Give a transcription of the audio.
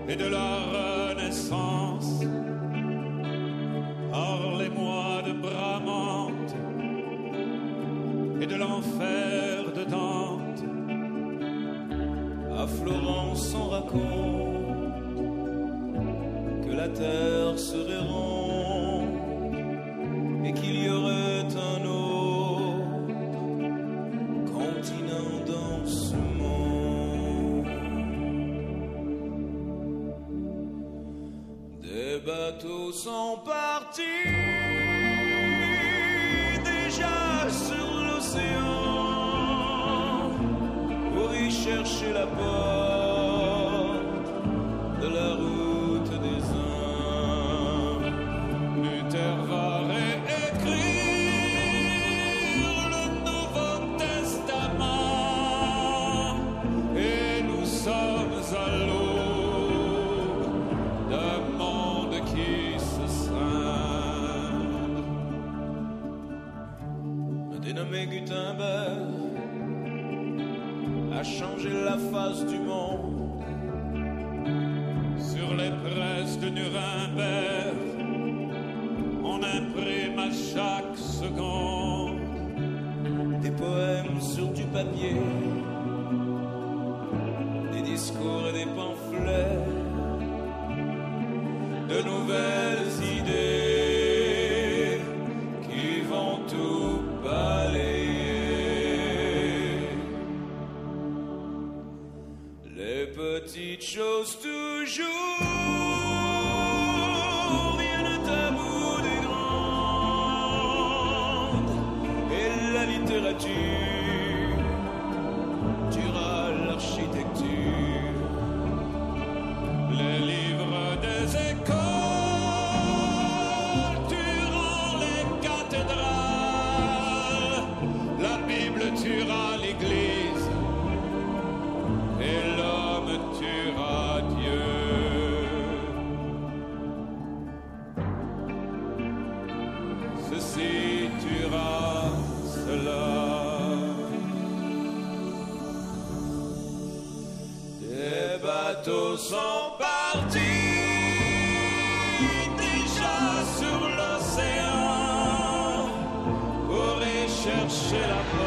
et de la Renaissance. Hors les mois de Bramante et de l'enfer de Dante. À Florence on raconte que la terre serait ronde et qu'il y aurait un autre continent dans ce monde. Des bateaux sont partis déjà sur l'océan pour y chercher la porte de la route des uns. Luther va réécrire le Nouveau Testament et nous sommes à l'aube d'un monde qui se scinde. Un dénommé Gutenberg a changé la face du monde. Sur les presses de Nuremberg, on imprime à chaque seconde Des poèmes sur du papier, des discours et des pamphlets, de nouvelles idées qui vont tout balayer. Les petites choses toujours viennent à bout des grandes, et la littérature tuera l'architecture. les livres des écoles tueront les cathédrales, la Bible tuera l'Église et l'homme tuera Dieu. Ceci tuera cela. Des bateaux sont partis Déjà sur l'océan pour y chercher la porte